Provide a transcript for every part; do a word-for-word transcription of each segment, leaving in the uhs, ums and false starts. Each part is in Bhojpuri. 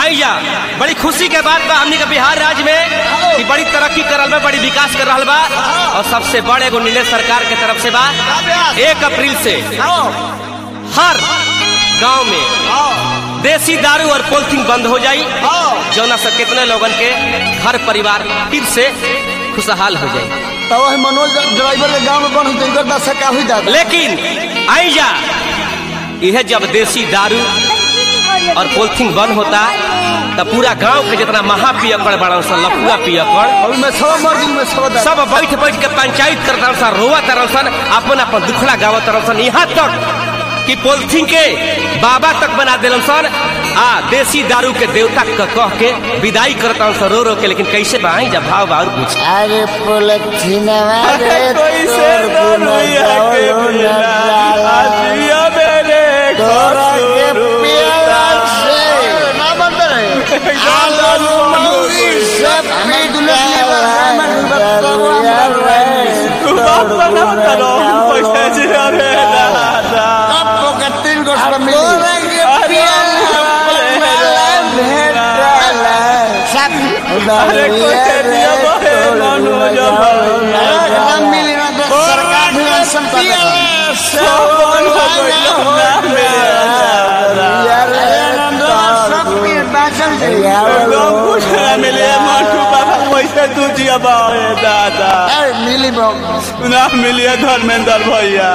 आइया बड़ी खुशी के बात बा हमनी के बिहार राज्य में कि बड़ी तरक्की करल बा, बड़ी विकास कर रहा बा। और सबसे बड़े एगो नीले सरकार के तरफ से बा एक अप्रैल से हर गांव में देसी दारू और पॉलिथीन बंद हो जाई, जौना से कितने लोगन के घर परिवार फिर से खुशहाल हो जाए। तो मनोज ड्राइवर के गांव में बंद हो। लेकिन आइया यह जब देसी दारू और पॉलिथीन बंद होता तो पूरा गांव के जितना महापियकड़ बड़ा सा लफुआ पियकड़ सब बैठ बैठ के पंचायत करता सा, रोवा तरह सन, अपन अपन दुखड़ा गावा तरह सन, यहाँ तक कि पॉलिथीन के बाबा तक बना दिलन सन आ देसी दारू के देवता का कह के विदाई करता सन रो रो के। लेकिन कैसे बाई जब भाव भाव कुछ अरे पॉलिथीन दादा मिली ना मिलिए धर्मेंद्र भैया,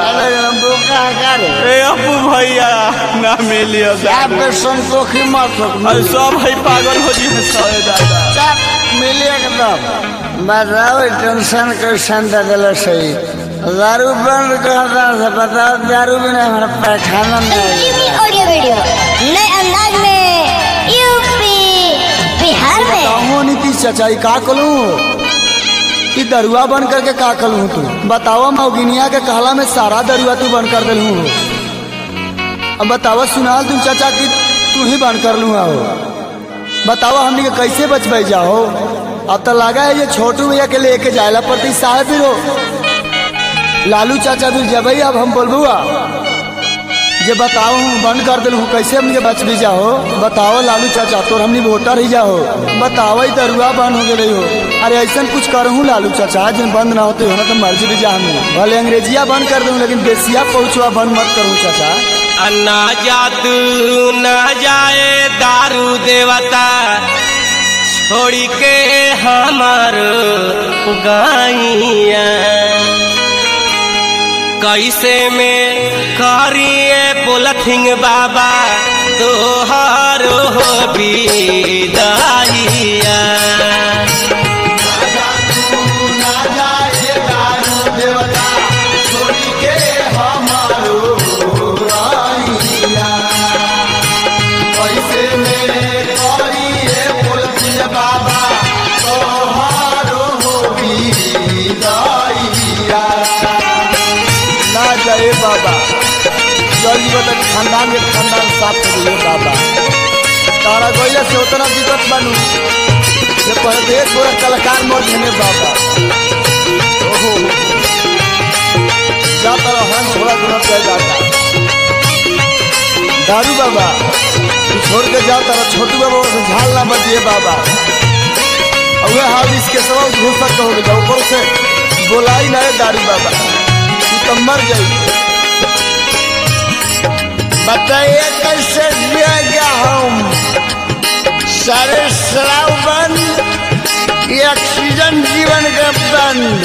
अबू भैया ना मिलिए संतोषी मत सब है पागल हो जी दादा मिलिए एकदम बताओ टेंशन कैसन दिल सही दारू बंद करता से बताओ दारू बिना हमारा पैखाना नहीं। ऑडियो वीडियो नए अंदाज में यूपी बिहार में नीतीश चाचा का कलू कि दरुआ बंद करके का कलू तू बतावा मौगिनिया के कहला में सारा दरुआ तू बंद कर दिलू। अब बतावा सुनाल तुम चाचा कि तू ही बंद कर लू हो, बतावा हमनी के कैसे बचबे जाओ। अब तो लगा है ये छोटू भैया के लेके जायला पड़ती साहब भी रो लालू चाचा भी जब अब हम बोलबू जे बताओ बंद कर दिलू कैसे हमनी के बच भी जाओ। बताओ लालू चाचा तो हमनी वोटर ही जाओ, बताओ दरुआ बंद हो गई हो। अरे ऐसा कुछ करूँ लालू चाचा जिन बंद ना होते हो ना तो मर्जी भी जा हमें भले अंग्रेजिया बंद कर दूँ लेकिन देसिया पहुँचवा बंद मत करूँ चाचा। अन्ना जातू ना जाए दारू देवता छोड़ी के हमार गाइया कैसे में करिए पॉलिथीन बाबा तोहर हो विदाइया। बाबा जल्दी खानदान के खानदान साफ करिए बाबा, तारा गैया से उतना दिक्कत बनू जे परदेश पूरा कलाकार मर गए बाबा। ओहो जा तारा हम थोड़ा गुना जाए जाता दारू बाबा छोड़ के जा तारा छोटू बाबा से झाल ना बजिए बाबा। और वे हाल इसके सब घूसक हो गया ऊपर से बोलाई ना दारू बाबा तो मर गई। बताइए कैसे जिएगा हम सारे शराब बंद ये ऑक्सीजन जीवन का बंद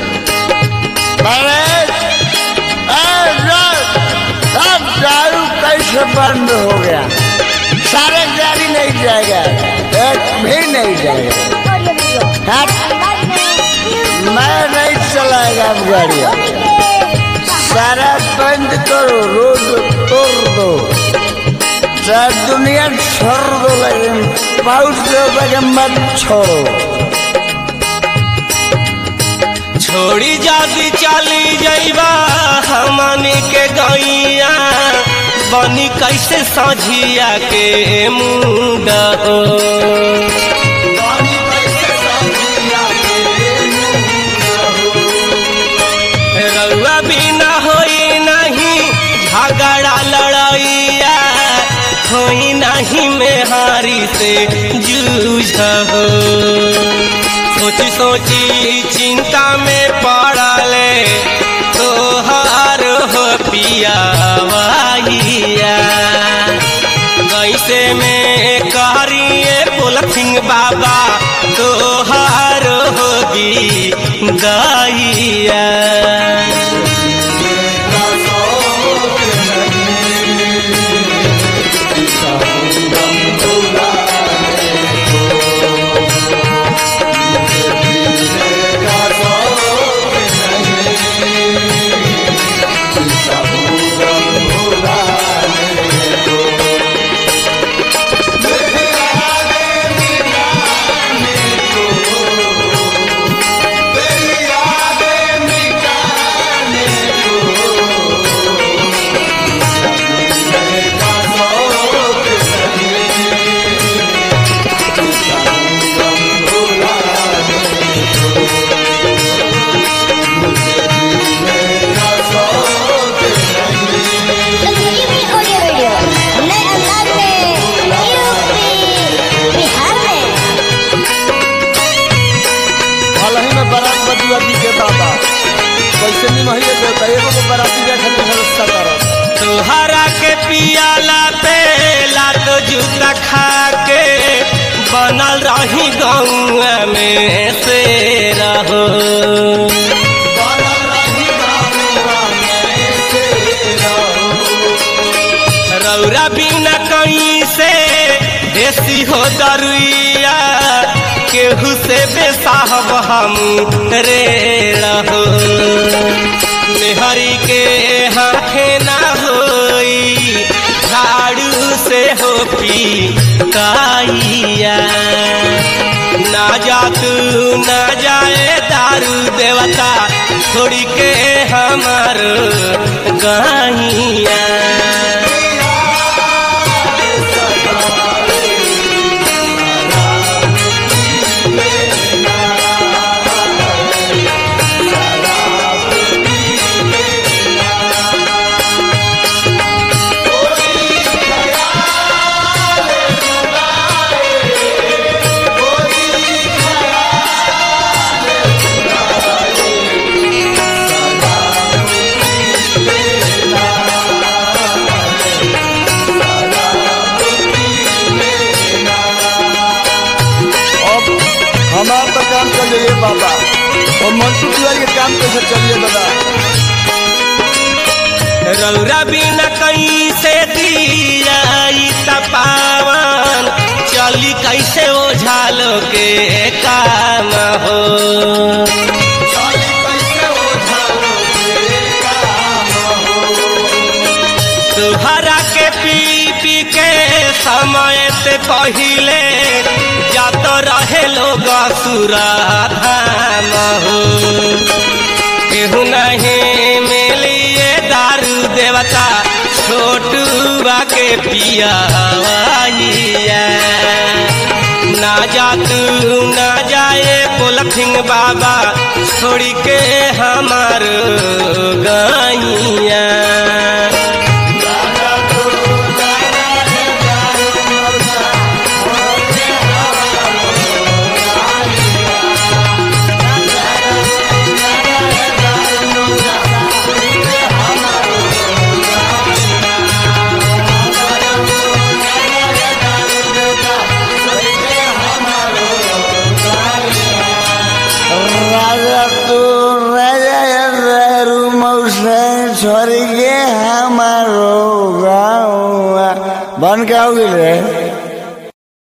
सब दारू कैसे बंद हो गया, सारे गाड़ी नहीं जाएगा एक भी नहीं जाएगा, मैं नहीं चलाएगा अब गाड़ियाँ सारा बंद करो रोड तोड़ दो चाहे दुनिया छोड़ दो लेकिन पाउच दो मत छोड़ो। छोड़ी जाती चली जाइबा हमनी के गैया बनी कैसे साझिया के मुंडा हो रउआ बिना होई नहीं झगड़ा लड़ैया होई नहीं में हारी से जूझ हो। सोची सोची चिंता में पड़ले तोहार हो पिया वाइया। कैसे में करिए पोलथिंग बाबा तोहार होगी गाइया। तोहरा के पियाला पे लात जूता खा के बनल रही गाँव में से रहो। रौरा बिना कहीं से देसी हो दरुइया केहू से बेसाहब हम रे रहो। मेहरी के हाथे ना होई झाड़ू से हो पी काइया। ना जा तू ना जाए दारू देवता छोड़ी के हमार गाइया। हमार तो काम चल जाइए बाबा और मंटू तिवारी के काम कैसे चलिए दादा। रौरा बिना कहीं से दियाई तपावन चली कैसे ओझालो के काम हो। तुहरा के पी पी के समय से पहिले जात रहे लोग सुरा धाम हो। केहू नहीं मिलिए दारू देवता छोटुआ के पिया ना जा तू ना जाए पोलथिंग बाबा छोड़ी के हमार गाइया। छोड़ के हमारो गाँव बन के हो गए।